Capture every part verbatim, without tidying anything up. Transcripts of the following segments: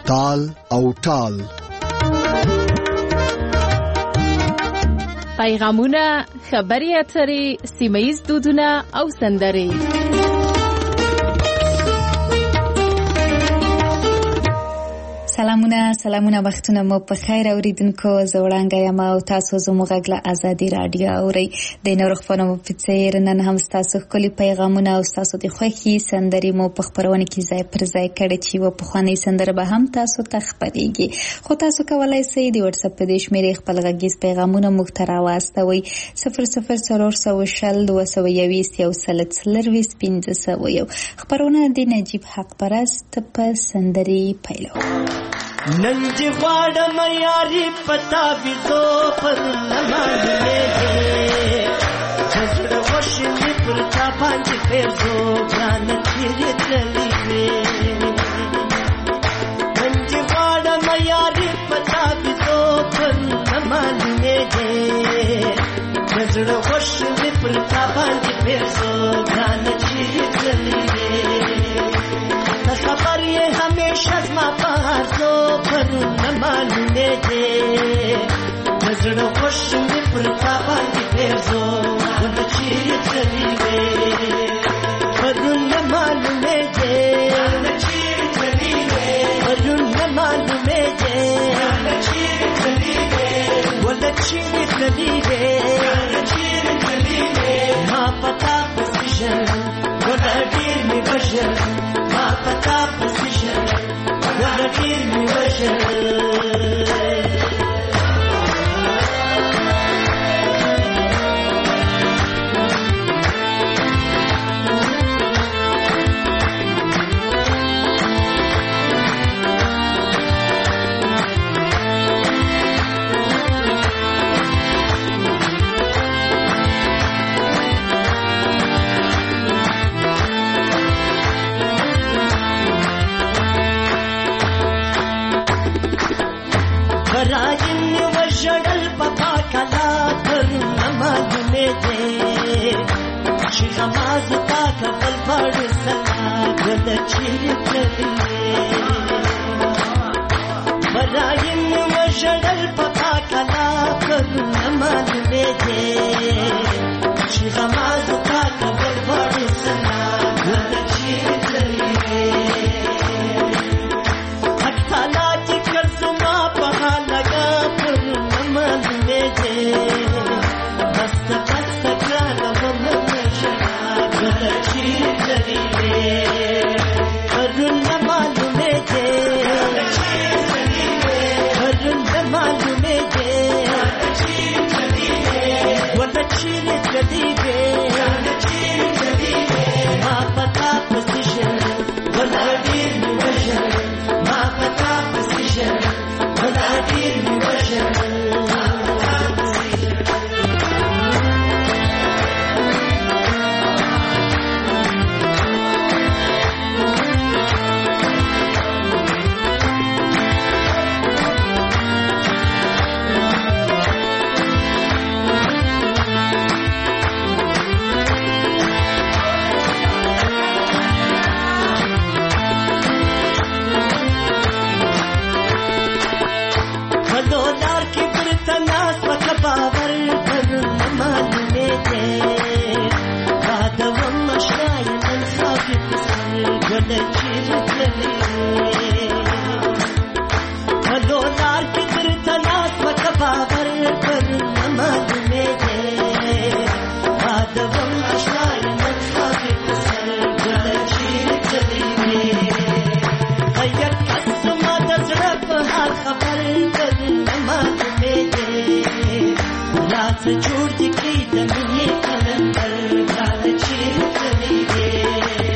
تال او ټال. پیغامونه، خبري اترې، سیمه‌ییز دودونه او سندرې. سلامونه سلامونه وختونه مو په خیر اوریدونکو. زه وړانګه یم او تاسو زموږ غږ له ازادي رادیو اورئ. د نورو خبرونو په څیر نن هم تاسو ښکلي پیغامونه او تاسو د خوښي سندرې مو په خبرونه کې ځای پر ځای کړي چې و په خواني سندره به هم تاسو ته خبرېږي. خو تاسو کولای شئ د واتس اپ په دې شمیرې خپل غږیز پیغامونه موږ ته راواستوئ. صفر صفر څلور سوه شل دوه سوه یویشت یو سل څلرویشت پنځه سوه یو. خبرونه د نجیب حق پرست په سندرې پیلوي. نن دی غواړم یاري پتا ویزو پر نمانې دې زړه وشي پر تا باندې پېزو ځان چیرې تللی وې. نن دی غواړم یاري پتا ویزو پر نمانې دې زړه وشي پر تا باندې پېزو ځان چیرې تللی وې. خبر یہ ہمیشہ زما پارزو پر نماننے دے نظر خوش میں پرتا باندې پیرزو ود چیر چلی وے پر نماننے دے چیر چلی وے پر نماننے دے چیر چلی وے ود چیر چلی وے چیر چلی وے ما پتا پوزیشن ود ډیر می بشر ما پتا پوزیشن ود ډیر می بشر. نماز کا کفل پڑھ سلا گل چیر چلی برایم وشڑل پپا کلا کر نماز میں دے نماز کا کفل پڑھ سلا گل چیر چلی اکھالا چکر سما پہا لگا پر نماز میں دے بس بس گانا چھوڑ دکھی دنیا کلندر گال چیر چلی گے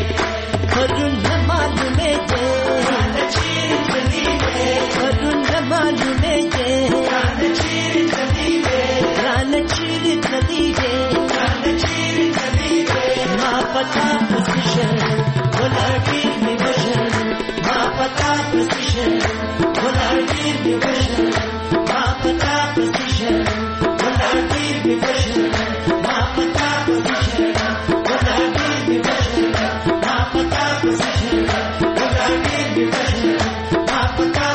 ورن معلوم دے گال چیر چلی گے ورن معلوم دے گال چیر چلی گے گال چیر چلی گے گال چیر چلی گے ما پتا پوزیشن بولا ڈیر می بشر ما پتا پوزیشن بولا ڈیر می بشر ما پتا پوزیشن Pata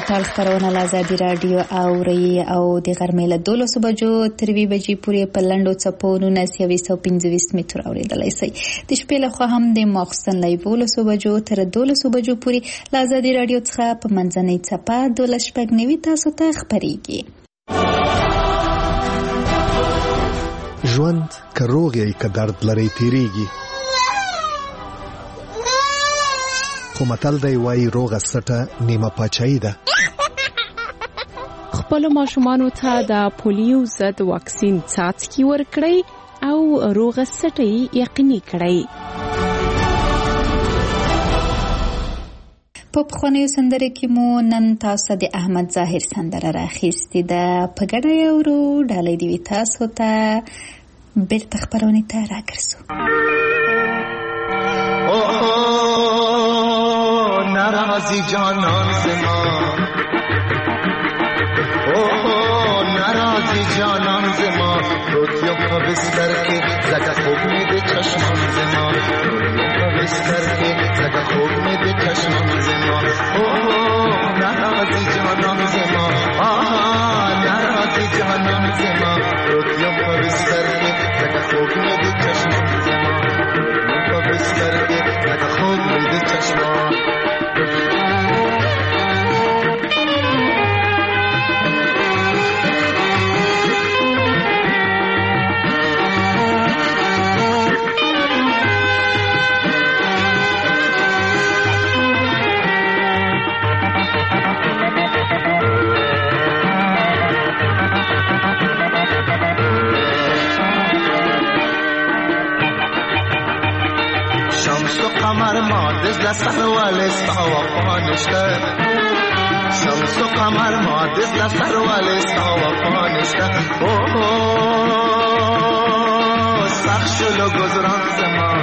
ټال خبرونه له ازادي راډیو اوري او د غرمې له دولسو بجو تر یوې بجې پورې په لنډو څپو نولس یو سوه پنځه ویشت متر اورېدلی شئ. د شپې لخوا هم د ماخوستن له یولسو بجو تر دولسو بجو پورې له ازادي راډیو څخه په منځنۍ څپه دولس شپږ نوي تاسو ته خپرېږي. ژوند که روغ یې که درد لرئ تیریږي، خو متل دی وایي روغه سټه نیمه پاچاهي ده. خپلو ماشومانو ته د پولیو ضد واکسین څاڅکي ورکړئ او روغه سټه یقیني کړئ. په پخوانیو سندرو کې مو نن تاسو د احمد ظاهر سندره راخیستې ده. په ګډه یې اورو، ډالۍ دې وي تاسو ته. بیرته خپرونې ته راګرځو. ناراضی جانان زما، اوه ناراضی جانان زما، روتیم پا بستر کے زکا خوب میں دے چشمان زما، روتیم پا بستر کے زکا خوب میں دے چشمان زما، اوه ناراضی جانان زما، آہا ناراضی جانان زما، روتیم پا بستر کے زکا خوب میں دے چشمان زما، روتیم پا بستر کے زکا خوب میں دے چشمان. قمر مادز لسر والستا وفانشتا، شمس و قمر مادز لسر والستا وفانشتا، اوه سخشلو گذران زمان،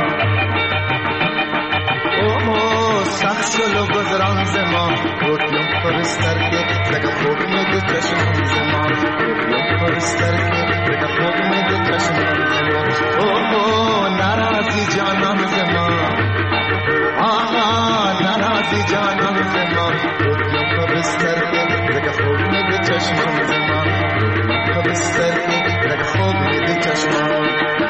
اوه سخشلو گذران زمان، روتیم پرستر کے لگا خوب میں دے چشمان زمان، روتیم پرستر کے لگا خوب میں دے چشمان زمان، اوه ناراضی جانان زمان، آہا ناراضی جانان زمان، روتیم پا بستر کے لگا خوب میں دے چشمان زمان، روتیم پا بستر کے لگا خوب میں دے چشمان.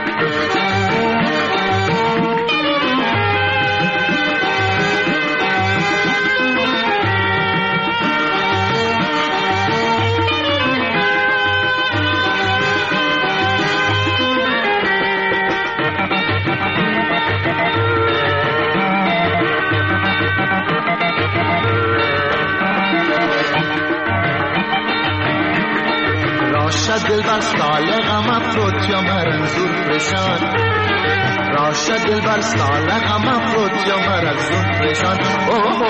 دل بر سال غم افروت یا مرنزور پریشان، راشه دل بر سال غم افروت یا مرنزور پریشان، اوه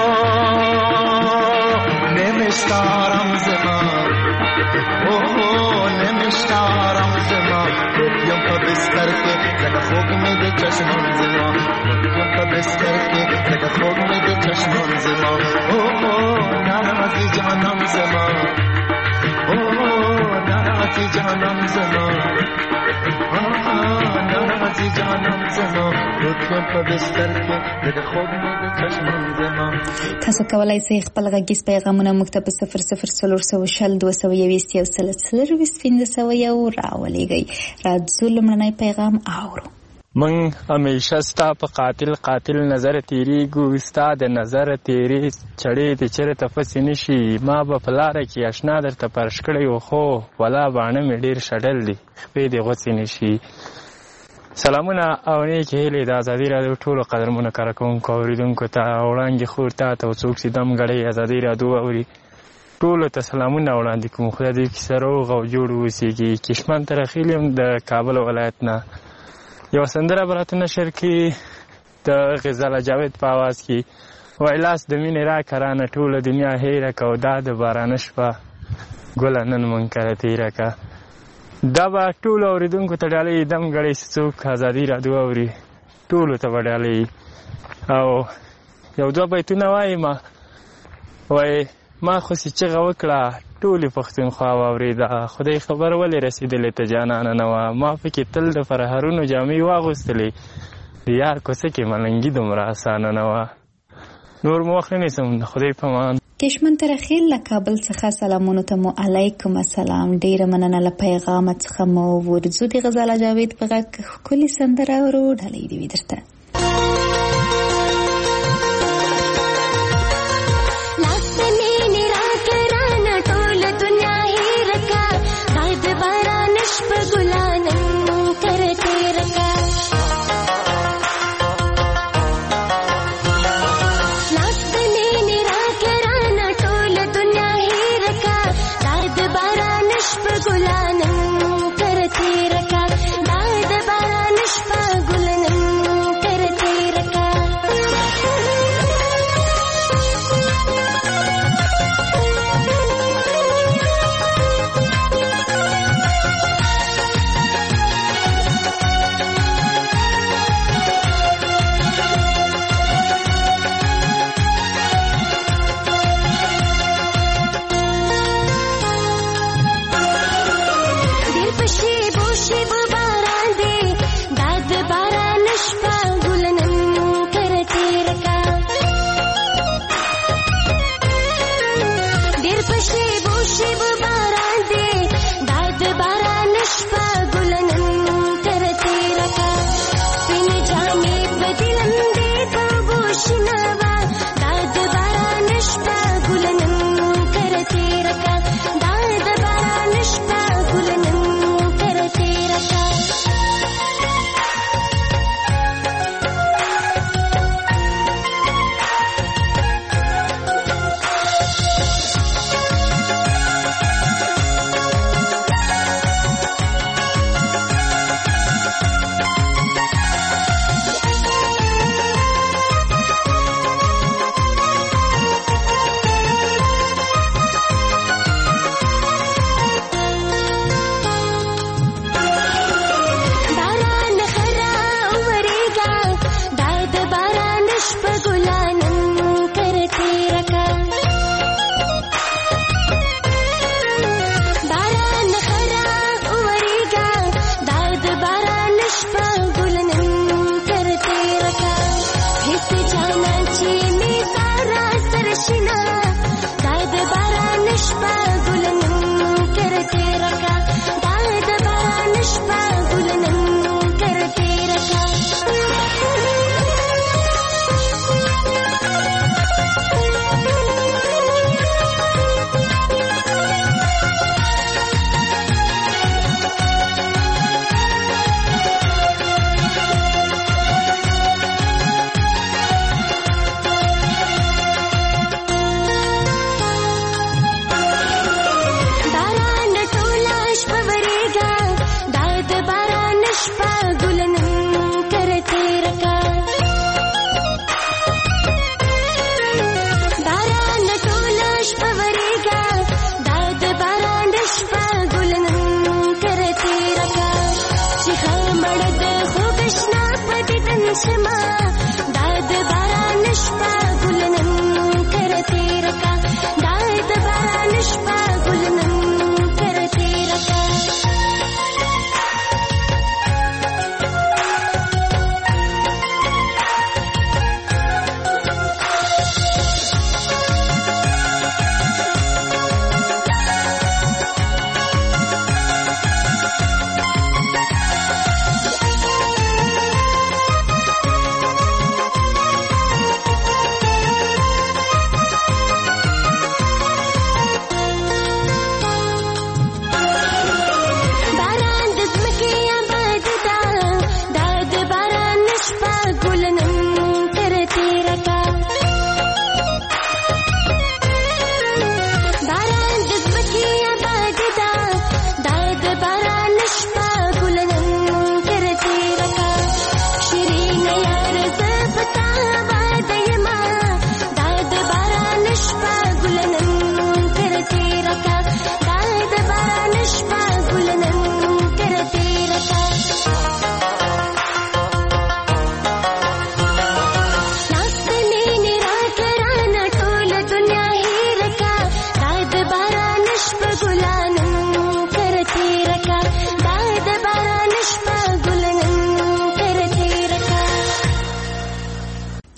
نمیشتارم زمان، اوه نمیشتارم زمان، روتیم پا بستر کے لگا خوب میں دے چشمان زمان، روتیم پا بستر کے لگا خوب میں دے چشمان زمان، اوه ناراضی جانم زمان، اوه ناراضی جانم زمان، آها ناراضی جانم زمان، روتیم پا بستر کے لگا خوب میں دے چشمان زمان. تاسو کولای شئ خپل غږیز پیغامونه موږ ته په صفر صفر څلور سوه شل دوه سوه یویشت یو سل څلرویشت پنځه سوه یو راولېږئ. راځو لومړنی پیغام اورو. من همیشه ستا په قاتل قاتل نظر تیریږو، ستا د نظر تیرې چړې د چېرته پسې نشي، ما به په لاره کې اشنا درته فرش کړی و، خو ولا باڼه مې ډېر شډل دي، خپې دې غوڅې نشي. سلامونه او نیکې هیلې د ازادي راډیو ټولو قدرمنو کاره کوونکو اورېدونکو ته، وړاندې خور تا ته څوک چې دم ګړی ازادي راډیو اوري ټولو ته سلامونه وړاندې کوم. خدای دې کیسه روغ او جوړ اوسېږي. کشمن ترخیل یم د کابل ولایت نه. یو سندره به راته نشر کړي د غزاله جاوید په اواز کې، وایي لاس د مینې راکه رانه ټوله دنیا هیره که، او دا د بارانه شپه ګله نن منکره تېره که. دا به ټولو اورېدونکو ته ډالۍ دم ګړی چې څوک ازادي راډیو اوري ټولو ته به ډالۍ. او یو دوه بیتونه وایم، وایي ما خو چې چغه وکړه ټولې پښتونخوا واورېده، خدای خبر ولې رسېدلې ته جانانه نه وه، ما پکې تل د فرهرونو جامې واغوستلې، د یار کوڅه کې ملنګي دومره اسانه نه وه. نور مو وخت نه نیسم، د خدای په امان. کشمن ترخیل له کابل څخه سلامونو ته مو علیکم السلام. ډیره مننه له پیغام څخه مو ورزو دی غزاله جاوید په غږ ښکلې سندره ورو ډالۍ دی درته.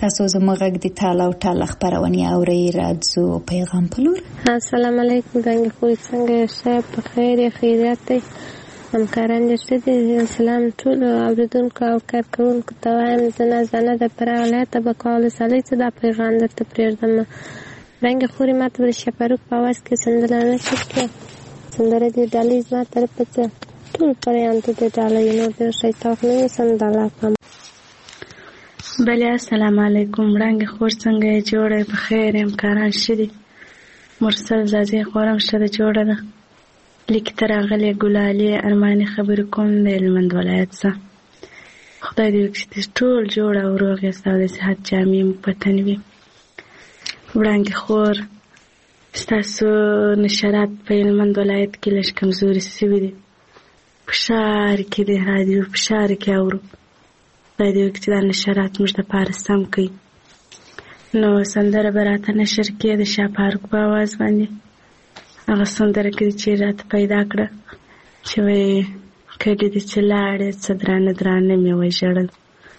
تاسو زموږ غږ د تال او ټال خبرونه اورئ. راځو پیغام په لور. السلام علیکم رنګ خو څنګه شه په خیر خیریت دی همکاران دې دې سلام ټول اوریدونکو او کارکونکو ته وایم زنه زنه د پرالات به کول سالي ته د پیغام درته پریږدم. رنګ خوري ماته ور شپروک په واس کې سندلانه کړه سندره دې ډالۍ زما طرف ته ټول پریان ته ډالۍ نو د شیطان نه سندلا کوم. بله السلام علیکم رنګ خور څنګه جوړه په خیر همکاران شدي مرسل زازي خورم شته جوړه ده لیک تر غلې ګلالي ارماني خبر کوم د هلمند ولایت څخه. خدای دې وکړي ټول جوړه او روغ یاست او د صحت جامې مو په تن وي. وړاندې خور ستاسو نشرات په هلمند ولایت کې لږ کمزوري سوي دي. په ښار کې د رادیو په ښار کې اورو. خدای دې وکړي دا نشرات موږ دپاره سم کړي. نو سندره به راته نشر کړي د شاه فاروق په اواز باندې. هغه سندره کې چې راته پیدا کړه چې وایي کډې دې چې لاړې څه درانه درانه مې وژړل.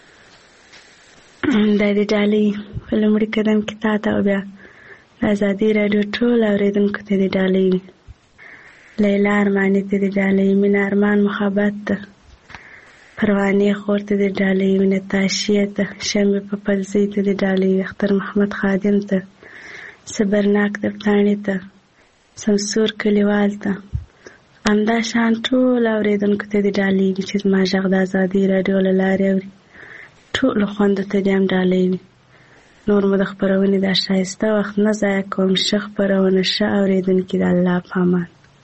دا دې ډالۍ په لومړي قدم کې تا ته او بیا د ازادي راډیو ټول اورېدونکو ته دې ډالۍ وي. لیلا ارماني ته دې ډالۍ، مینه ارمان محبت ته، پروانې خور ته دې ډالۍ وي، نتاشیې ته، شمې په پلزۍ ته دې ډالۍ وي، اختر محمد خادم ته، صبرناک دفتاڼي ته، سمسور کلیوال ته، همدا شان ټول اورېدونکو ته دې ډالۍ وي چې زما غږ د ازادي راډیو له لارې اوري. ټولو خویندو ته دې هم ډالۍ وي. نور مو د خپرونې دا ښایسته وخت نه ضایع کوم. ښه خپرونه، ښه اورېدونکي د الله په امان.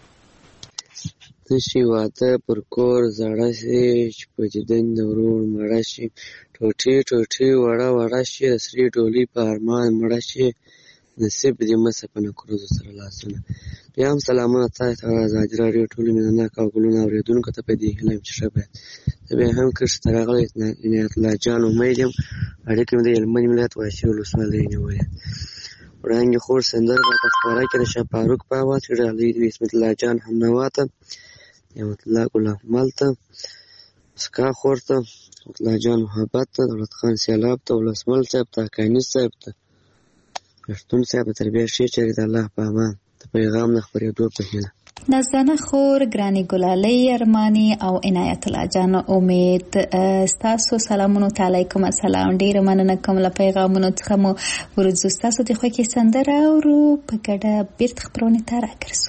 تشي واده پر کور زړه شي چې په دیدن د ورور مړه شي، ټوټې ټوټې وړه وړه شي، د سرې ډولۍ په ارمان مړه شي، نصیب دې مسه په نکروزو سره لاسونه. بیا هم سلامونه تاسو ته ازادي راډیو ټولو مینهناک او ګلونه اورېدونکو ته په دې هیله یم چې ښه باید زه بیا هم کښت ته راغلی عنایت الله جان امید یم. اړیکې مې د هلمند ولایت واشي ولسوالۍ نیولې. وړاندې خور سندره راته خپاره کړې د شاه فاروق په اواز کې ډالۍ د عصمت الله جان همنوا ته، نعمت الله ګل احمل ته، مسکا خور ته، رحمت الله جان محبت ته، دولت خان سیلاب ته، ولسمل صاحب ته، حقاني صاحب ته، پښتون صاحب ته تربیه ښې چرې د الله په امان د پیغام د خپرېدو په هیله. نازدانه خور، ګرانې ګلالۍ ارماني او عنایت الله جان امید، ستاسو سلامونو ته علیکم السلام. ډیره مننه کوم له پیغامونو څخه مو ورځو ستاسو د خوښې سندره اورو په ګډه بیرته خپرونې ته راګرځو.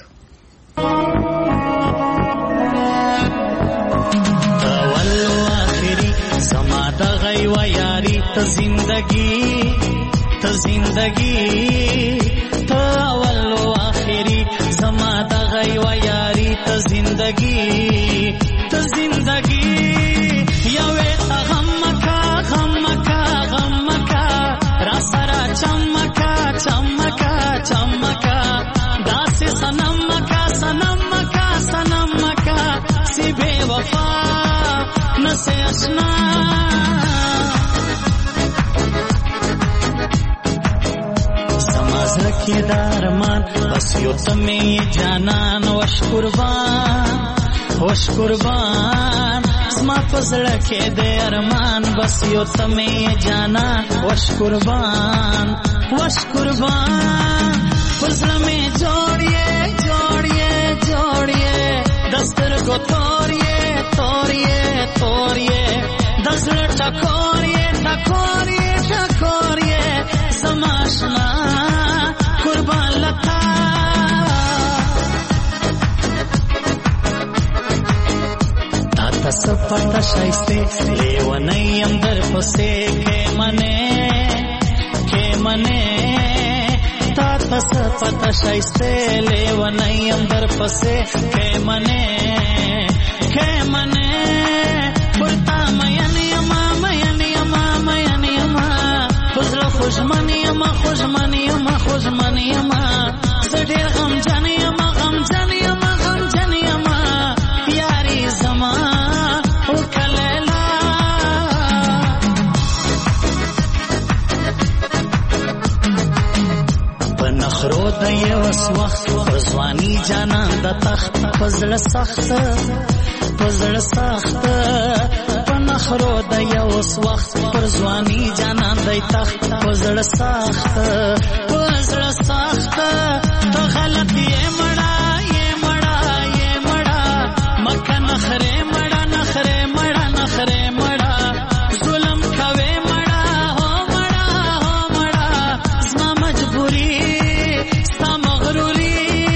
اول و آخری زما د غي و یاري ته زندگی ته زندگی ته اول و آخری زما د غي و یاري ته زندگی ته زندگی یوې ته غمکا غمکا غمکا را سره چمکا چمکا چمکا داسې سنمکا سنمکا سنمکا سی بے وفا نسے اشنا سمازه کې دارمان بس یو تمه جانان وش قربان وش قربان زما فزړه کې د ارمان بس یو تمه جانان وش قربان وش قربان فزړه می جوړیه جوړیه جوړیه دستر کو توریه توریه توریه دزړه ټکوریه ټکوریه ټکوریه سماشنا قربان لتا تا سپټه شایسته لیونیم در پسې کې منه کې منه تا سپټه شایسته لیونیم در پسې کې منه کې منه پرتا مې یما مې یما مې یما فزله خوشمنی یما خوشمنی یما خوشمنی یما زړه غم جن یما غم جن یما غم جن یما یاري زما او کلیلا بنخرو د یو وخت ځواني جانان د تخت فزله سخت فزله سخت مخرو د یو وخت پر ځواني جانان دی تخت په زړه سخت په زړه سخت ته غلط یې مړه یې مړه یې مړه مکه نخره مړه نخره مړه نخره مړه ظلم کوي مړه هو مړه هو مړه زما مجبوري ستا مغروري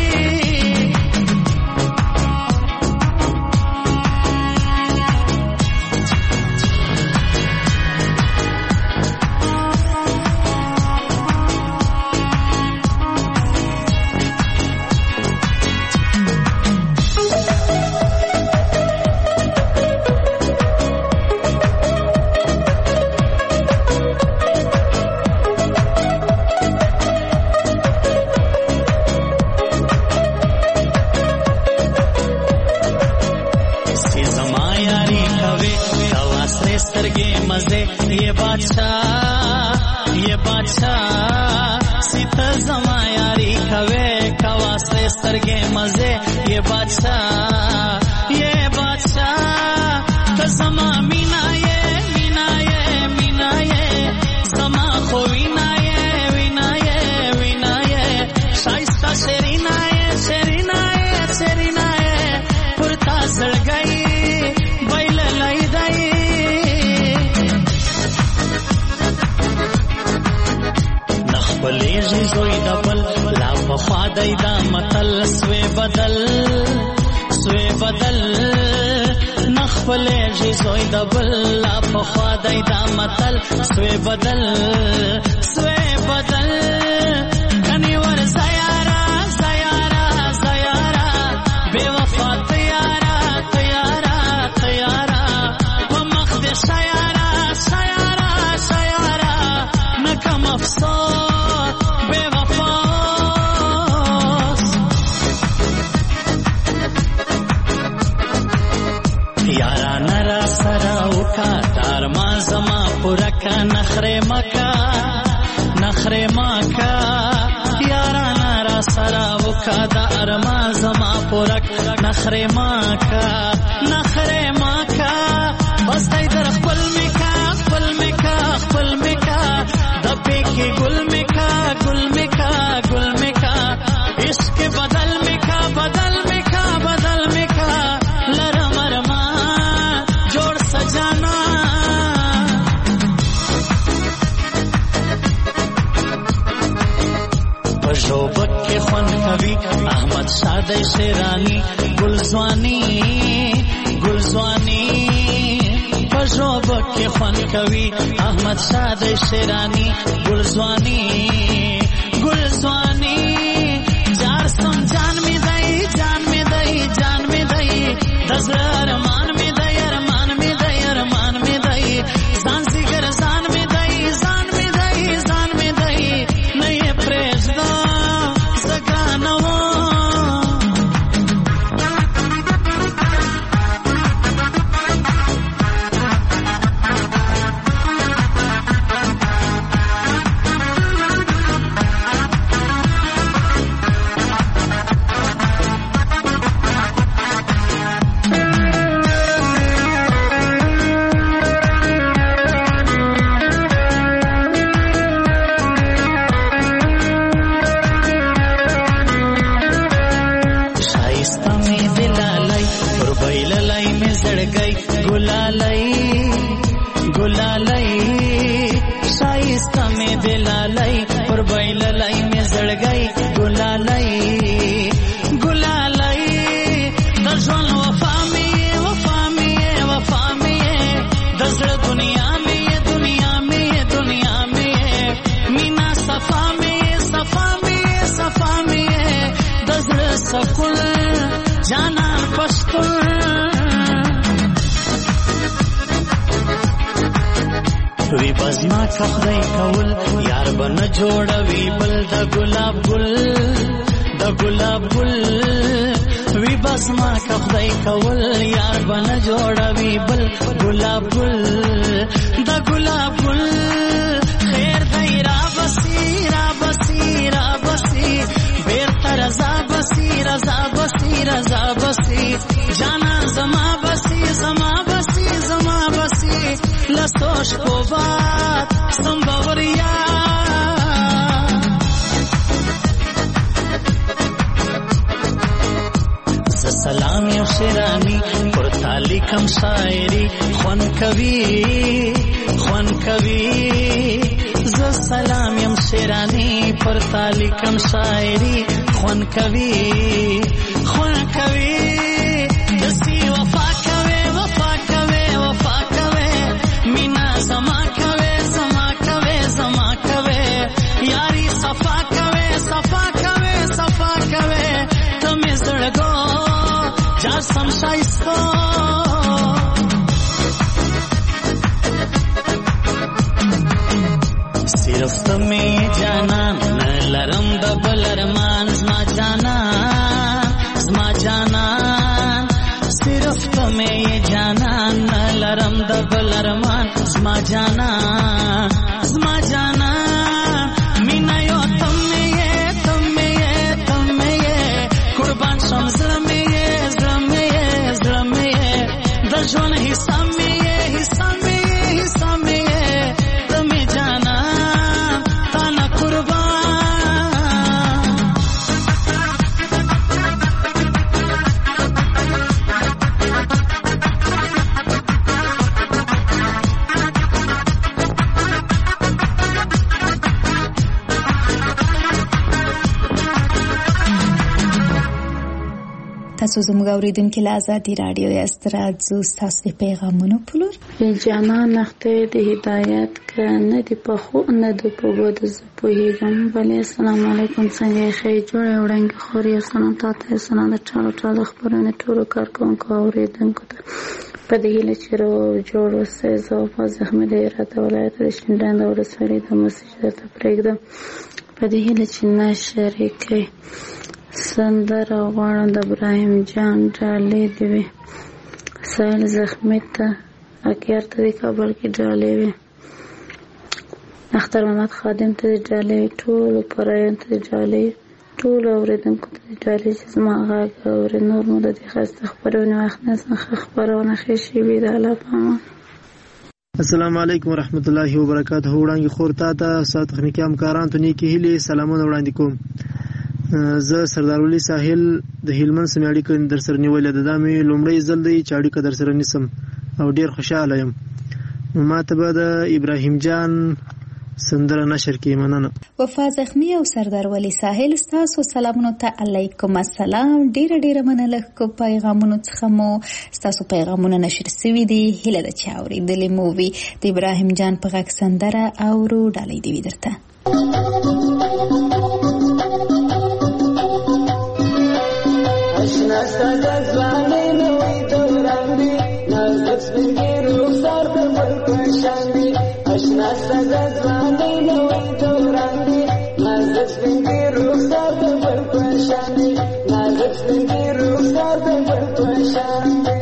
ये बादशाह ये बादशाह सीता जमा यारी कवे कवासे सरगे मजे ये बादशाह ये बादशाह तो जमा मीना ये मीना ये मीना ये जमा खो वीना ये वीना ये वीना ये शाइस्ता शेरीना ये शेरीना ये शेरीना ये पुरता सड़ गई बैल लाई दई बलेजी जोई डबल ला वफा दैदा मतल स्वे बदल स्वे बदल नख बलेजी जोई डबल ला वफा दैदा मतल स्वे बदल स्वे बदल कनिवर ज़यारा ज़यारा ज़यारा बेवफा तयारा तयारा तयारा वो मख्दे शयारा शयारा शयारा नकम अफसोस यारा नरा सराउ का तार माजमा पुरका नखरे मका नखरे मका यारा नरा सराउ का तार माजमा पुरक नखरे मका नखरे मका बस इधर खपल मिका खपल मिका खपल मिका दबे के गुल मिका गुल मिका गुल मिका इश्क बदल मिका बदल मिका बदल मिका लरम रमा सजाना बजोबक के ख्वन कवि अहमद शाह शेरानी गुलजवानी गुलजवानी बजोबक के ख्वन कवि अहमद शाह शेरानी गुलजवानी गुलजवानी जार सम जान में दई जान में दई जान में दई दस अरमान में दई अरमान में दई अरमान में दई जान सिगर जान में दई जान में दई जान में दई नहीं प्रेसदा सगाना सकुल जाना पश्तुल वि बजना खखदई कौल यार बन जोड़वी बल द गुलाब गुल द गुलाब गुल वि बजना खखदई कौल यार बन जोड़वी बल गुलाब गुल द गुलाब गुल खैर दई रा बसी रा बसी रा बसी बेर रजा बसी रजा बसी रजा बसी जाना जमा बसी जमा बसी जमा बसी شپو باد سم باوریا ز سلام یو شیرانی پر تالی کم شاعری خوان کوي خوان کوي ز سلام یم شیرانی پر تالی کم شاعری خوان کوي خوان کوي دسی وفا کوي وفا کوي وفا کوي مینا زما کوي زما کوي زما کوي یاری صفا کوي صفا کوي صفا کوي تم زړګو جا سم شایسته صرف تمہیں جانا نہ لرم دبل ارمان زما جانا زما جانا صرف تمہیں یہ جانا نہ لرم دبل ارمان زما جانا زما جانا مینا یو تمہیں یہ تمہیں یہ تمہیں یہ قربان شم زلمیں یہ زلمیں یہ زلمیں یہ دجون حصہ میں یہ حصہ میں یہ حصہ میں یہ تمہیں جانا تاسو زموږ اوریدونکو له آزادي رادیو یاست. راځو ستاسو د پیغامونو په لور. جانان اخته د هدایت که نه دی په خو نه د په بده زه پوهېږم. بلې السلام علیکم څنګه یې ښې جوړې وړانګې خورې سلام تاته سلام د ټولو ټولو خبرونه ټولو کارکوونکو اوریدونکو ته په دې هیله چې رو جوړ اوسئ. زه وفاظ احمد هرات ولایت د شینډنډ ولسوالۍ د مسیج درته پرېږدم په دې هیله چې نشر یې کوئ. سندره غواړم د ابراهیم جان ډالۍ دې وي سایل زخمي ته اکیار ته د کابل کې ډالۍ وي اختر محمد خادم ته د ډالۍ ټولو پرایان ته د ډالۍ ټولو اورېدونکو ته د ډالۍ چې زما غږ اوري. نور مو د دې ښایسته خپرونې وخت نه څخه خپرونه ښې شوي د الله په امان. السلام علیکم ورحمت الله وبرکاته. وړاندې خور تا ته ستا تخنیکي همکاران ته نیکې هیلې سلامونه وړاندې کوم. زه سردار ولی ساحل د هلمند سم اړیکه در سره نیولې ده. دا مې لومړی ځل دی چې اړیکه در سره نیسم او ډیر خوشاله یم. ما ته به د ابراهیم جان سندره نشر کې مننه. وفا زخمی او سردار ولی ساحل تاسو سلامونه ته علیکم السلام. ډیر ډیر مننه کو پیغامونو څخه مو تاسو پیغامونه نشر سوي دي. هله د چاوري د لیمووي د ابراهیم جان په غږ سندره او رو ډالۍ دی درته. اشنا ستاسو ځواني نوې دوران دی نازک سپینګي رخسار د بل په شان دی. اشنا ستاسو ځواني نوې دوران دی نازک سپینګي رخسار د بل په شان دی. نازک سپینګي رخسار د بل په شان دی.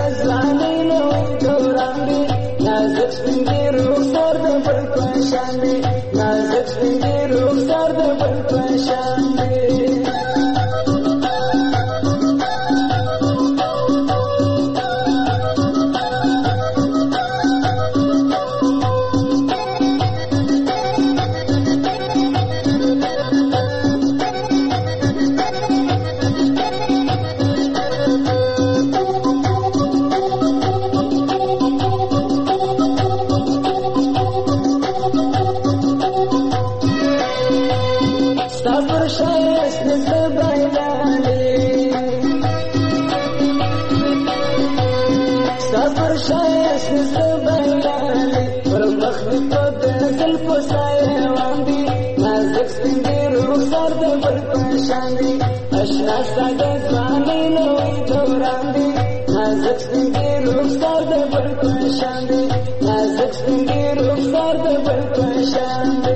ځوانۍ نوی دوران دی نازک سپین دی رخسار د بل په شان دی نازک سپین دی رخسار د بل په شان دی اشنا ساده ځوانۍ نوی دوران دی نازک سپین دی رخسار د بل په شان دی نازک سپین دی رخسار د بل په شان دی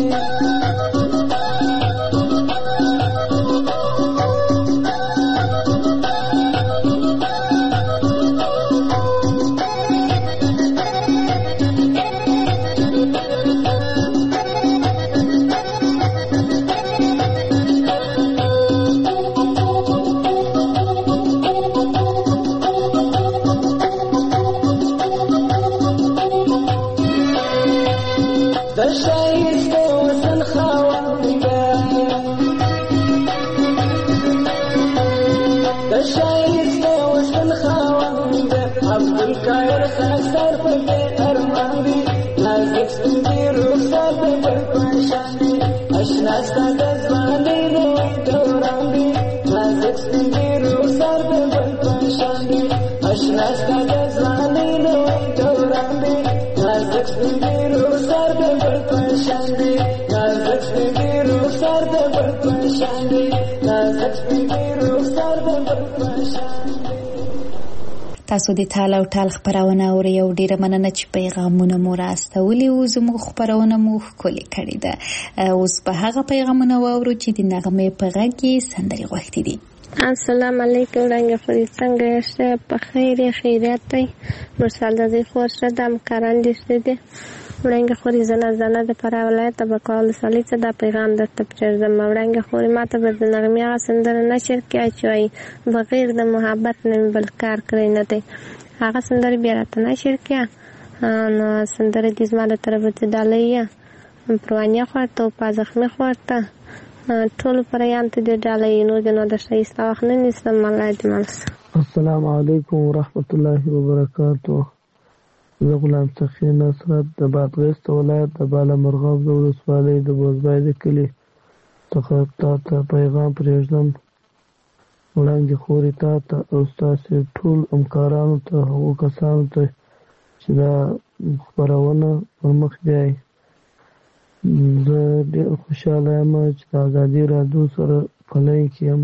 تاسو د تال او ټال خبرونه اورئ او ډیره مننه چې پیغامونه مو راستولي او زموږ خبرونه مو ښکلې کړې ده. اوس په هغه پیغامونه واورو چې د نغمې په غږ کې سندرې غوښتې دي. السلام علیکم رنګ فري څنګه یاست؟ په خیر خیریت دی. مرسل د دې خورشه د امکاران دي ستې ورنګ خوري زنه زنه د پر ولایت د بکال سالي څخه د پیغام د تپچر د مورنګ خوري ماته د نغمې سندره نشر کې اچوي بغیر د محبت نه بل کار کړی نه دی. هغه سندره بیا راته نشر کې نو سندره د زما له طرفه ته ډالۍ پروانیا خورته او پازخمه خورته ټول پریان ته د ډالۍ نو د نو د شایسته وخت نه نسم الله دې مالس. السلام علیکم ورحمت الله وبرکاتہ. زه غلام سخی نصرت د بادغیس ولایت د بالا مرغاب د ولسوالۍ د بوزبای د کلي څخه تاته پیغام پرېږدم. وړاندې خورې تاته او ستاسې ټول همکارانو ته هغو کسانو ته چې دا خپرونه پر مخ بیایي. زه ډېر خوشحاله یم چې د ازادي راډیو سره پلی کې یم.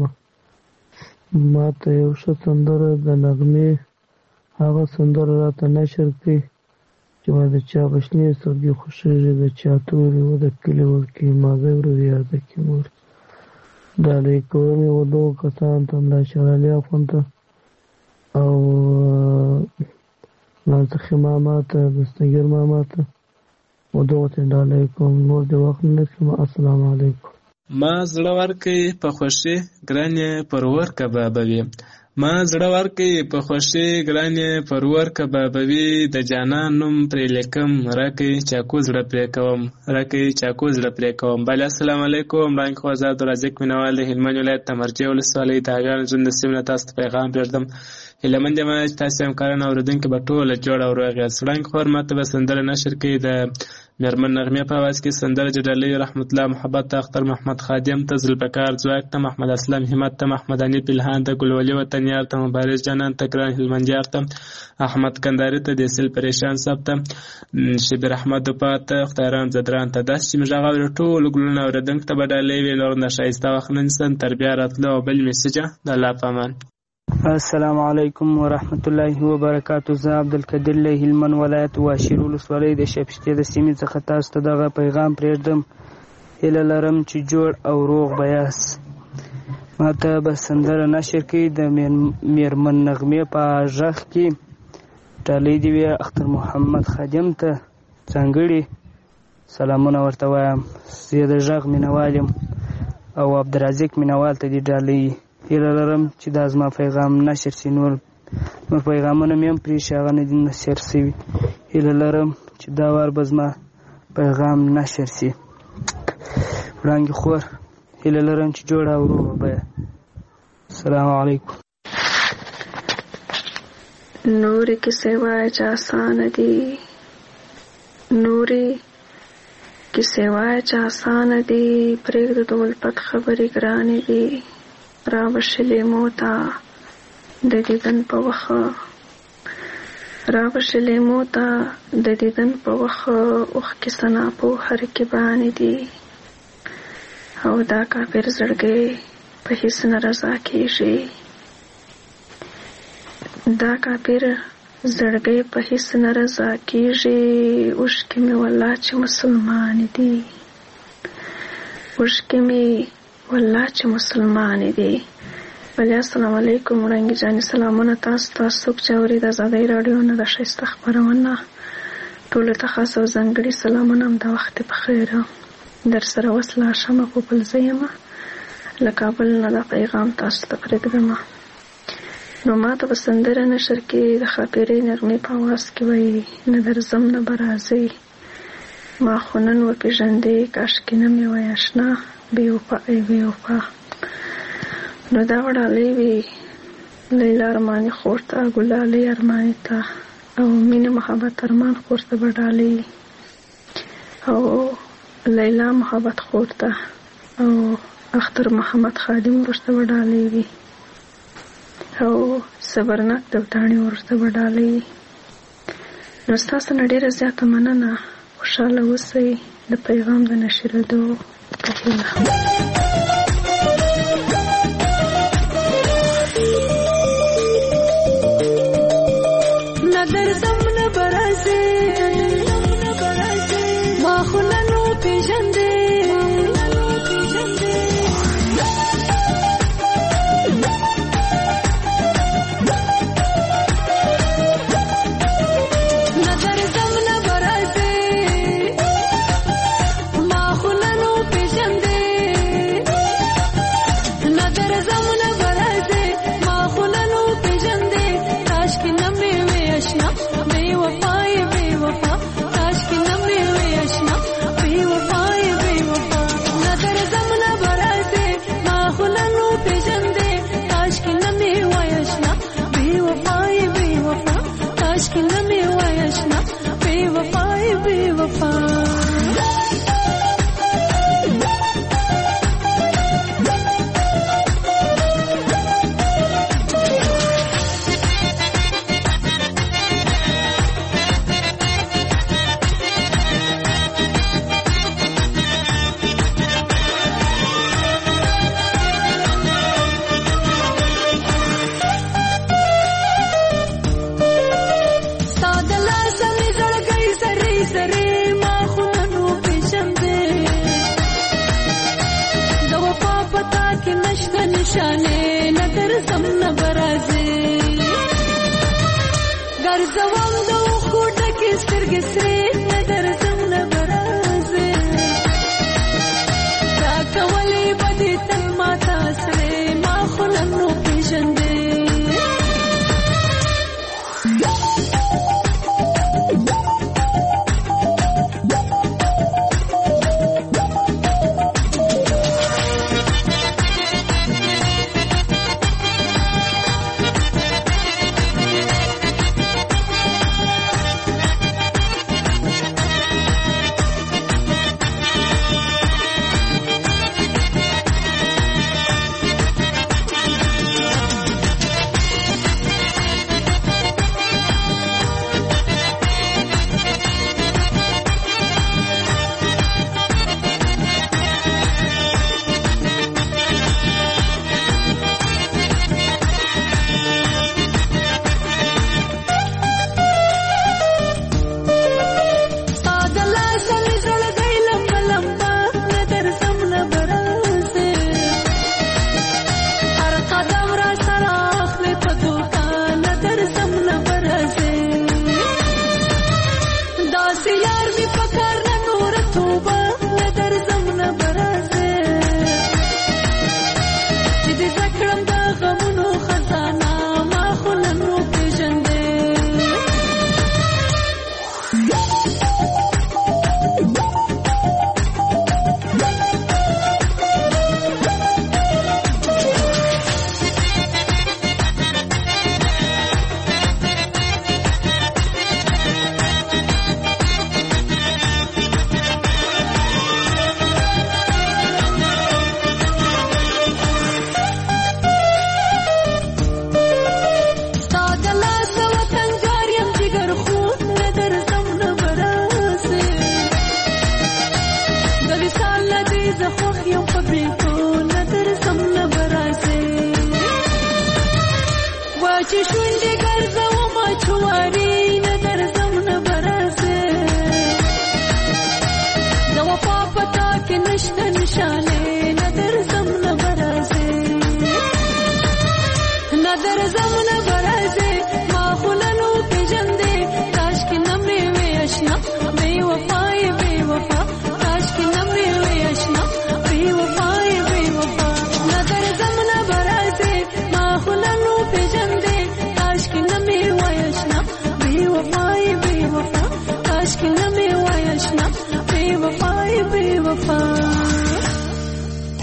ما ته یو ښه سندره د نغمې هغه سندره راته نشر کړي چې ما د چا په شنې سترګې خوښېږي د چا تورې و د کلي ورکړي مازی ورځې یاده کړي مور ډالۍ کوم یې و دغو کسانو ته ملا شیر علي اخوند ته او نازخي ماما ته دستګیر ماما ته و دغو ته ډالۍ کوم. نور د وخت نه نیسم. السلام علیکم. ما زړه ورکړې په خوښۍ ګرانې پرور کبابوي ما زړه ورکړې په خوښۍ ګرانې پرور کبابوي د جانان نوم پرې لیکم راکړې چاکو زړه پرې کوم راکړې چاکو زړه پرې کوم. بله السلام علیکم. وړاندې خو آزاد رازق مینوال د هلمند ولایت د مرجې ولسوالۍ د هغیانو ژوند د سیمې نه تاسو ته پیغام پرېږدم. هیلهمند یم چې تاسې همکاران او اورېدونکي به ټوله جوړ او روغ یاست. وړاندې خور ما ته به سندره نشر کړي د میرمن نغمې په اواز کې سندره جډالۍ رحمت الله محبت ته اختر محمد خادم ته ذوالفقار ځواک ته محمد اسلم همت ته محمد انیل پلهان ته ګلولي وطنیار ته مبارز جانان ته ګران هلمندیار ته احمد کنداري ته دیسل پریشان صاحب ته شبیر احمد دوپات ته اختران زدران ته داسې چې موږ هغه ټول ګلونه اورېدونکو ته به ډالۍ وي. نور د ښایسته وخت نه نیسم تر بیا راتلو او بل میسجه د الله په امان. السلام علیکم ورحمت الله وبرکاتہ. زه عبدالقدیر له هلمند ولایت واشیر ولسوالۍ د شپشتې د سیمې څخه تاسو ته دغه پیغام پرېږدم. هیله لرم چې جوړ او روغ به یاست. ما ته به سندره نشر کړي د میرمن نغمې په غږ کې. ډالۍ دې وي اختر محمد خادم ته ځانګړي سلامونه ورته وایم. زه د غږ مینوال یم او عبدالرزاق مینوال ته دې ډالۍ هیله لرم چې دا زما پیغام نشر شي. نور نور پیغامونه مې هم پرې شي هغه نه دي نشر شوي. هیله لرم چې دا وار به زما پیغام نشر شي. وړانګې خور هیله لرم چې جوړه او روغه به. السلام علیکم. نورې کیسې وایه چې اسانه دي، نورې کیسې وایه چې اسانه دي، پرېږده د ولفت خبرې ګرانې دي. راوشه لیمو ته د دیدن په وخه، راوشه لیمو ته د دیدن په وخه، اوښکې سنا په هرکې باندې دي. او دا کافر زړګی په هیڅ نه رضا کېږي، دا کافر زړګی په هیڅ نه رضا کېږي. اوښکې مې والله چې مسلمان دي، اوښکې مې والله چې مسلمان دي. بله السلام علیکم وړانګې جانې، سلامونه تاسو تاسو څوک چې اوري د ازادۍ راډیو نه د ښایسته خپرونه ټولو ته خاص او ځانګړي سلامونه. هم د وخت په خیر در سره وصله شمه په بل ځای یم له کابل نه دا پیغام تاسو ته پرېږدم. نو ما ته به سندره نشر کې د ښاپېرۍ نغمې په اواز کې وایي نه درځم نه به راځئ ما خو نن وپېژندې کاشکې نه مې وای اشنا بې وفا ای بې وفا. نو دا وړاندې وي لیلا ارماني خور ته، ګلالۍ ارماني ته، او مینه محبت ارمان خور ته به ډالۍ، او لیلا محبت خور ته، او اختر محمد خادم ورته به ډالۍ وي، او صبرناک دوتاڼي ورته به ډالۍ وي. نو ستاسو نه ډېره زیاته مننه. خوشحاله اوسئ. د پیغام د نشرېدو په هیله. نه درځم نه به راځې ما خو نن وپېژندې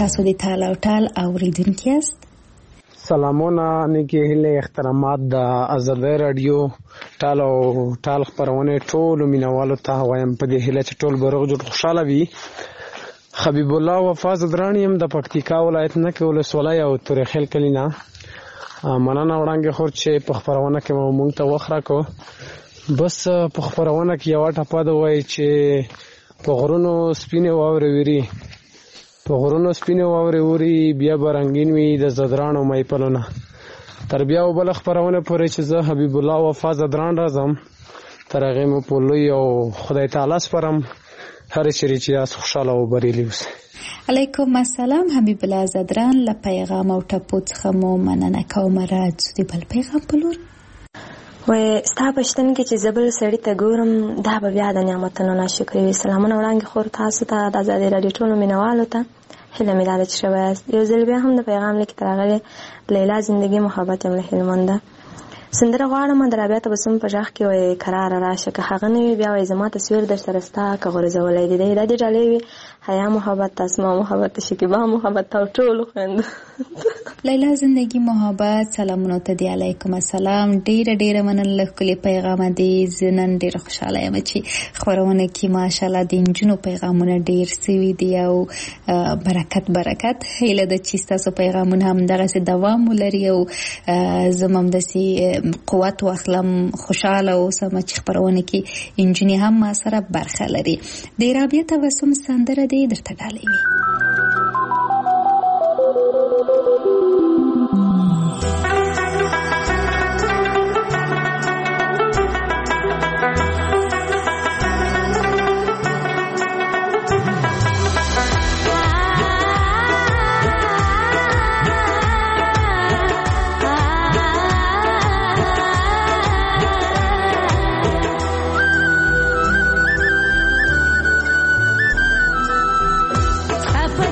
تاسو د ټال او ټال اوریدونکو یاست. سلامونه نیکی هیله احترامات د آزادۍ رادیو ټال او ټال خبرونه ټول مینوالو ته وایم په دې هیله چې ټول بروغ جوړ خوشاله وي. حبیب الله وفا زدرانیم د پکتیکا ولایت نه کې ولسوالۍ او تورخیل کلینا مننه وړاندې خور چې په خبرونه کې مونږ ته وخت راکو. بس په خبرونه کې یو ټاپه د وای چې په غرونو سپینه واوري وری په غرونو سپینه واوري وری بیا برنګین وي د زدرانو مې پلونه تر بیا وبل خبرونه پورې چې زه حبیب الله وفا زدران راځم تر هغه مو په لوی او خدای تعالی سپارم هر چیرې چې تاسو خوشاله او بریالي اوسئ. علیکم السلام حبیب الله زدران له پیغام او ټپو څخه مو مننه کوم. راځو د بل پیغام په لور. وې ستا پښتن کې چې زبل سړی ته ګورم دا به بیا د نعمتونو ناشکري وي. سلامونه وړاندې خور تاسو ته د آزادۍ رادیو ټولو مینوالو ته هیله مې ده چې ښه وایاست. یو ځل بیا هم د پیغام لیک ته راغلی لیلا زندگی محبت یم له هلمنده سندره غواړم د رابعه تبسم په ژغ کې وایي کراره راشه که هغه نه وي بیا وایي زما تصویر در سره ستا که غورځولی دی دی دا دې ډالۍ وي حیا محبت اسما محبت شکیبا محبت او ټولو خویندو. لیلا زندگی محبت سلامونه ته دی. علیکم السلام. ډیره ډیره مننه ښکلي پیغام دی. زه نن ډیره خوشحاله یم چې خبرونه کې ماشاءالله د نجونو پیغامونه ډیر سوي دي او برکت برکت هیله ده چې تاسو پیغامونه هم دغسې دوام ولري او زه هم داسې قوت واخلم خوشحاله اوسم چې خبرونه کې نجونې هم ما سره برخه لري. د رابعه تبسم سندره دی درته ډالۍ وي. Apa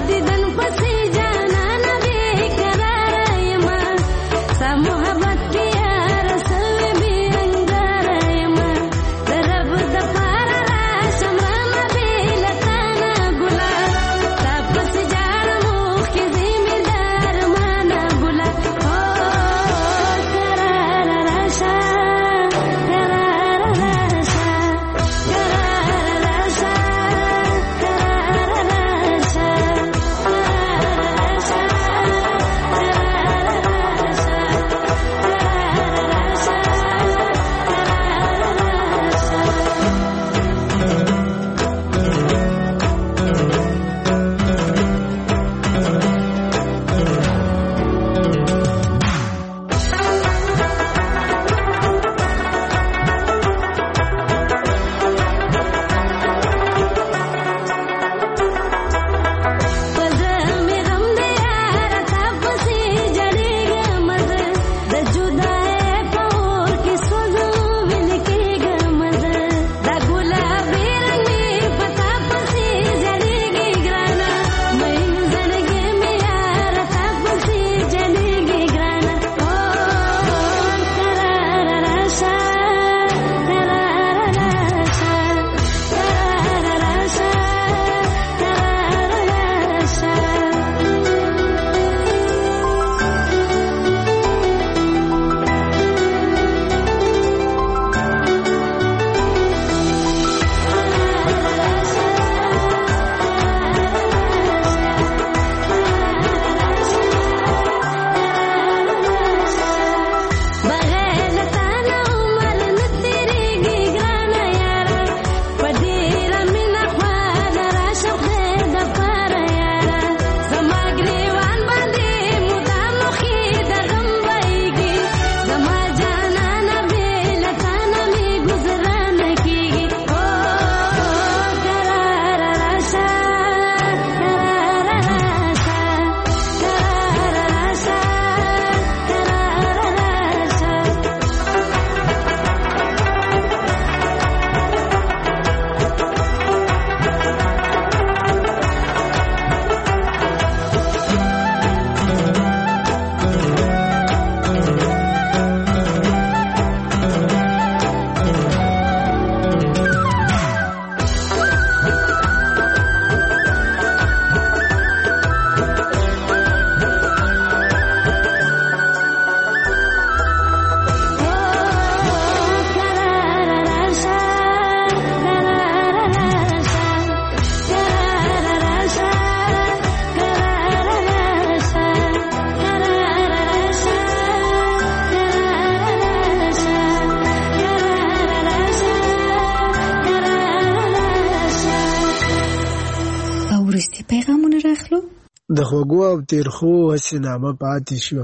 واخلو. د خوږو او تیرخو هسې نامه پاتې شوه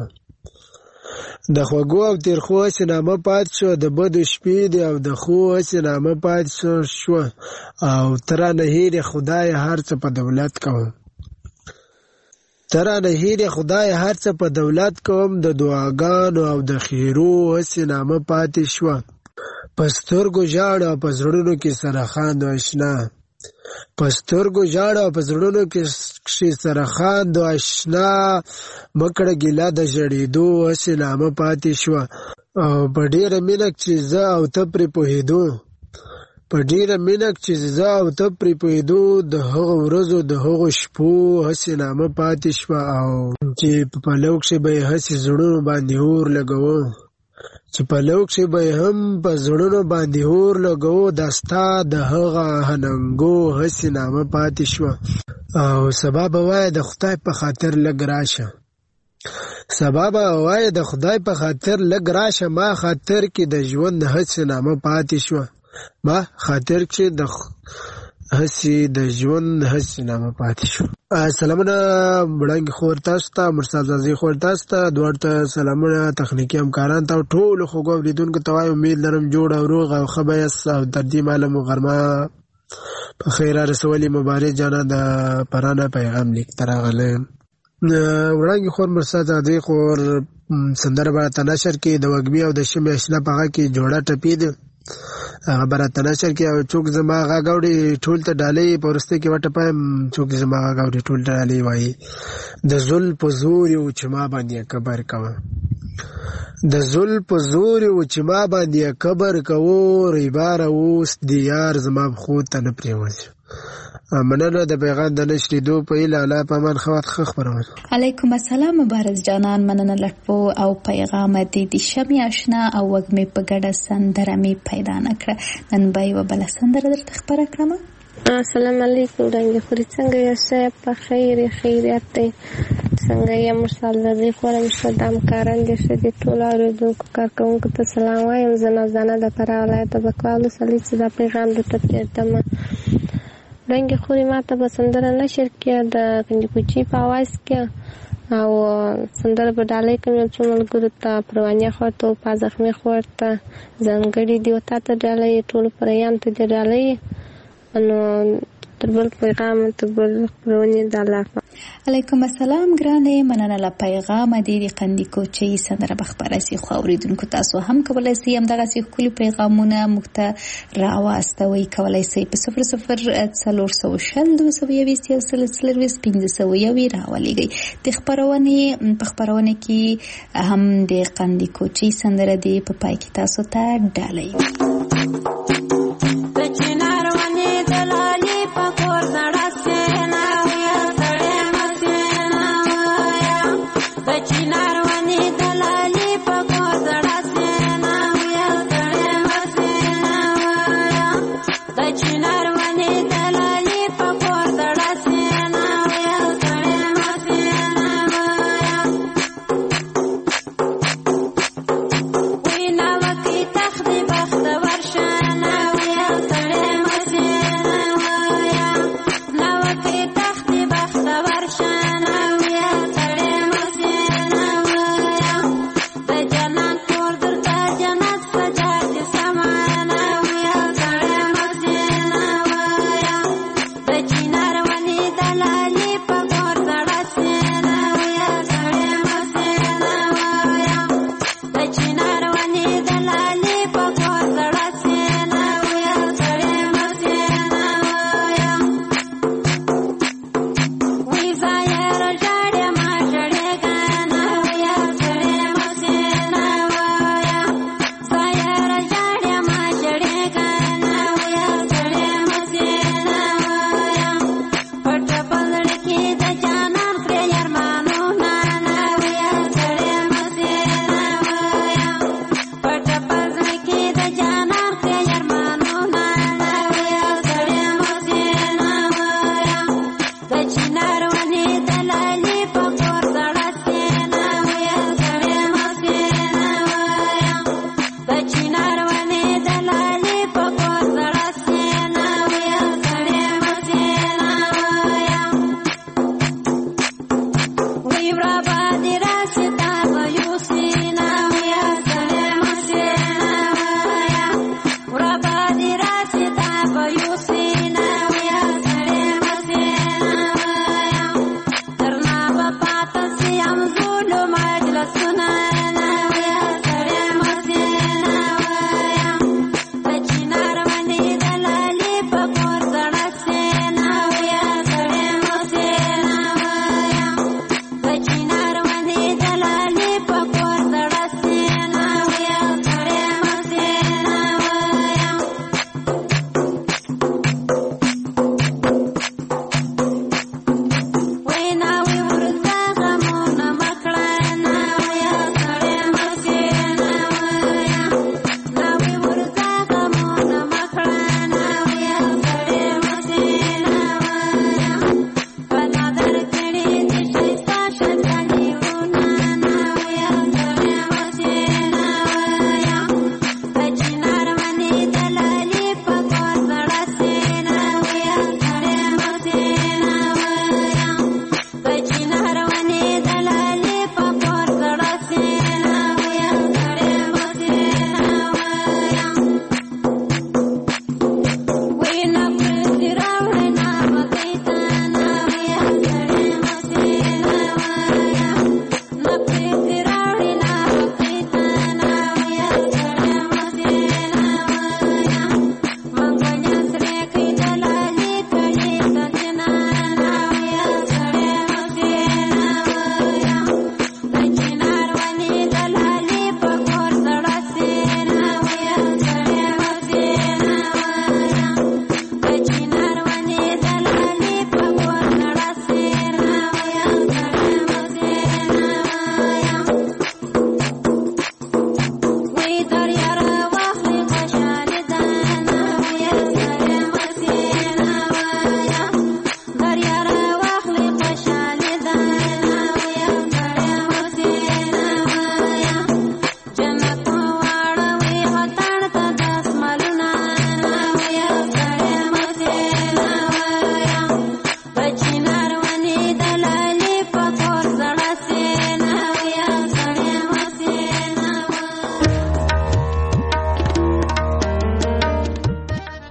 د خوږو او تیرخو هسې نامه پاتې شوه د بدو شپې دی او د خو هسې نامه پاتې شوه او ته رانه هېرې خدای هر څه په دولت کوم ته رانه هېرې خدای هر څه په دولت کوم د دعاګانو او د خیرو هسې نامه پاتې شوه په سترګو ژاړه او په زړونو کې سره خاندو اشنا په سترګو ژاړه او په زړونو کې سره خاندو اشنا مکړه ګیله د ژړېدو هسې نامه پاتې شوه او په ډېره مینه چې زه او ته پرې پوهېدو په ډېره مینه چې زه او ته پرې پوهېدو د هغو ورځو د هغو شپو هسې نامه پاتې شوه او چې په پلو کښې به یې هسې زړونو باندې اور لګوو چې په لو کښې به یې هم په زړونو باندې اور لګوو دا ستا د هغه هننګو هسې نامه پاتې شوه او سبا به وایه د خدای په خاطر لږ راشه سبا به وایه د خدای په خاطر لږ راشه ما خاطر کې د ژوند هسې نامه پاتې شوه ما خاطر کې د هسې د ژوند هسې نامه پاتې شوه. سلامونه وړاندې خور تاسو ته مرسل زازي خور تاسو ته دواړو ته سلامونه تخنیکي همکاران ته او ټولو خوږو اورېدونکو ته وایم امید لرم جوړ او روغ او ښه به یاست او تر دې مهاله مو غرمه په خیر رسولې مبارک جانا د پرانه پیغام لیک ته راغلی وړاندې خور مرسل زازي خور سندره به راته نشر کړي د وږمې او د شمې اشنا په غږ کې جوړه ټپي ده هغه به راته نشر کړي او څوک زما غږ اوري ټول ته ډالۍ په وروستۍ کې وټپایم څوک زما غږ اوري ټول ته ډالۍ وایي د زل په زور یو چې ما باندې کبر کوه د زل په زور یو چې ما باندې کبر کوو ریباره اوس د یار زما پښو ته نه پرېوځي. مننه د پیغام د نشریدو په هیله الله په امان ښه وخت ښه خپرونه. علیکم السلام مبارز جانان مننه لټپو او پیغام دې د شمې اشنا او وږمې په ګډه سندره مې پیدا نه کړه نن به یوه بله سندره درته خپره کړم. السلام علیکم ډنګې خوري څنګه یاست په خیر خیریت دی څنګه یې مرسل زازي خورم ښه د همکاران دې ښه دي ټولو اورېدونکو کارکوونکو ته سلام وایم زه نازانه د فراه ولایت د بکوال ولسوالۍ چې دا پیغام درته پرېږدم. ډنګې خوري ما ته به سندره نشر کړه د کنجکوچي په اواز کې او سندره به ډالۍ کوم یو څو ملګرو ته پروانیه خور ته په زخمي خور ته ځانګړې دي او تا ته ډالۍ ټولو پریانو ته دې ډالۍ نو تر بل پیغام تر بل خپرونې د الله. علیکم السلام ګرانې مننه له پیغامه دې د قندیکوچۍ سندره به خپره سي خو اورېدونکو تاسو هم کولی سئ همدغسې ښکلي پیغامونه موږ ته راواستوئ کولی سئ په صفر صفر څلور سوه شل دوه سوه یویشت یو سل څلرویشت پنځه سوه یو یې راولېږئ. د خپرونې په خپرونه کې هم د قندیکوچۍ سندره دې په پای کې تاسو ته ډالۍ. وینا وکي تخت بخت ور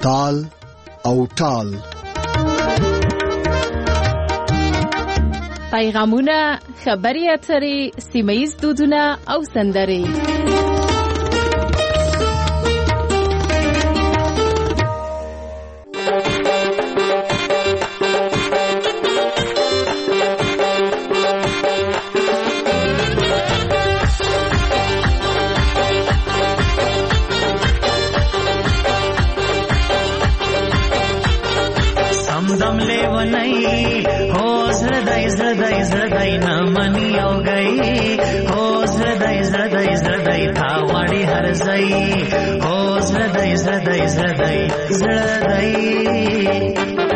تال او ټال. پیغامونه، خبري اترې، سیمه‌ییز دودونه او سندرې. دم لیونی هو زردای زردای زردای نامنی او گئی هو زردای زردای زردای تاوانی هر زئی هو زردای زردای زردای زردای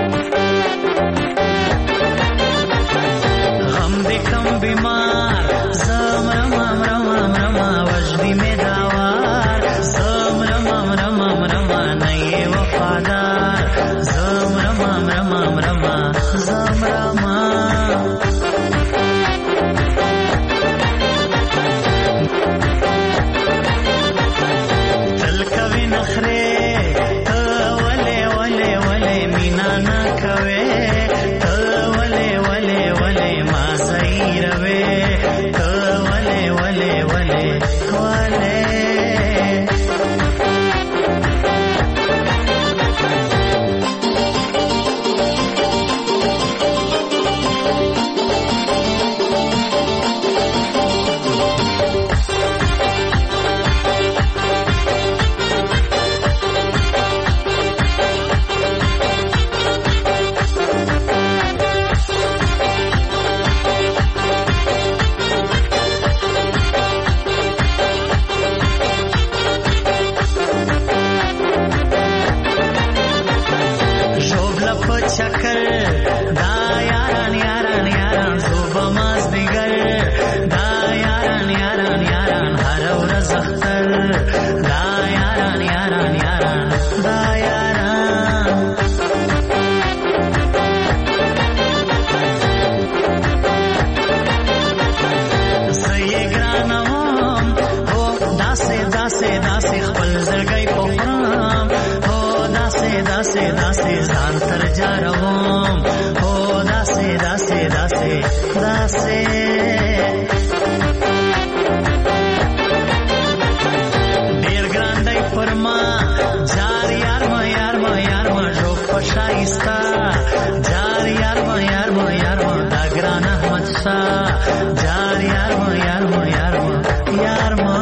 غم دې کم بیمار زم رمم رمم رمم وجدی می داوار زم رمم رمم رمم نئی وفادار زم رمم رمم رمم زم رمم تل کوي نخره ته ولې ولې ولې مینا نه کوي ته ولې ولې ولې ما زیروي ته ولې ولې ولې ولې چکر دا یاران یاران یاران صبح مازدیګر دا یاران یاران یاران هر ورځ اختر دا یاران یاران یاران دا یاران زه یې ګرانوم هو داسې داسې داسې خپل زړګی پخورم هو داسې داسې داسې ځان تر جاروم هو داسې داسې داسې داسې ډېر ګران دی پر ما جار یار ما یار ما یار ما ژوب په شایسته جار یار ما یار ما یار ما دا ګران احمد شاه جار یار ما یار ما یار ما یار ما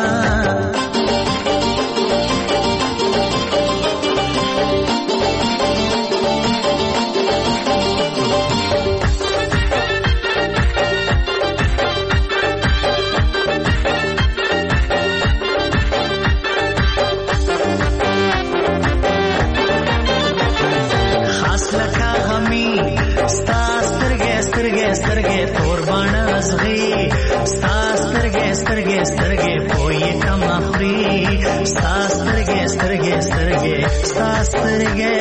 سترګې تور باڼه ازغي ستا سترګې سترګې سترګې پوی کم اخري ستا سترګې سترګې سترګې ستا سترګې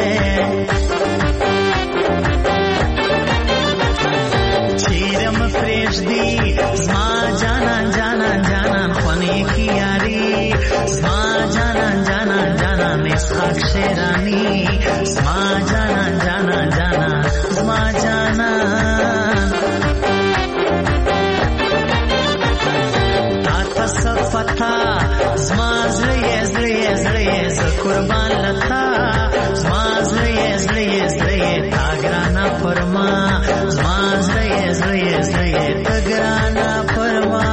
چیرم پرېږدي زما جانان جانان جانان خونې کې یاري زما جانان جانان جانان اسحاق شیرانی زما جانان جانان جانان زما جانان صفتا زما زړه زړه زړه ز قربان لتا زما زړه زړه زړه تا ګرانا فرما زما زړه زړه زړه تا ګرانا فرما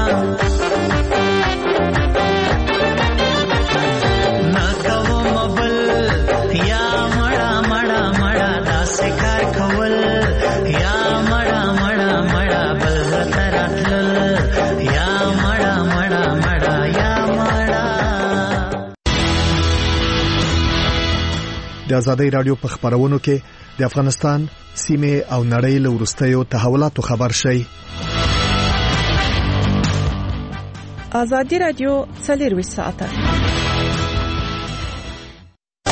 نا کوم بل یا مړه مړه مړه داسې کار کول یا مړه مړه مړه بل تراتل یا مړه مړه د آزادۍ رادیو په خبرونو کې د افغانستان سیمه او نړۍ له وروستیو تحولاتو خبر شي. آزادۍ رادیو څلور ساعته